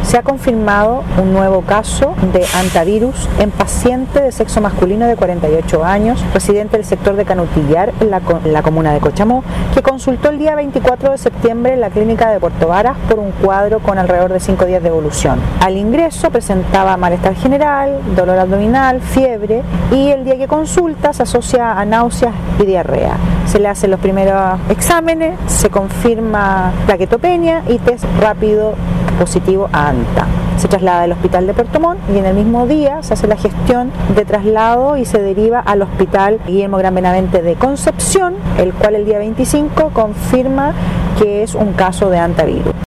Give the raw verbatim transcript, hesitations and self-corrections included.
se ha confirmado un nuevo caso de hantavirus en paciente de sexo masculino de cuarenta y ocho años, residente del sector de Canutillar, en la, en la comuna de Cochamó, que consultó el día veinticuatro de septiembre en la clínica de Puerto Varas por un cuadro con alrededor de cinco días de evolución. Al ingreso presentaba malestar general, dolor abdominal, fiebre, y el día que consulta se asocia a náuseas y diarrea. Se le hacen los primeros exámenes, se confirma plaquetopenia y test rápido positivo a ANTA. Se traslada al hospital de Puerto Montt y en el mismo día se hace la gestión de traslado y se deriva al hospital Guillermo Gran Benavente de Concepción, el cual el día veinticinco confirma que es un caso de hantavirus.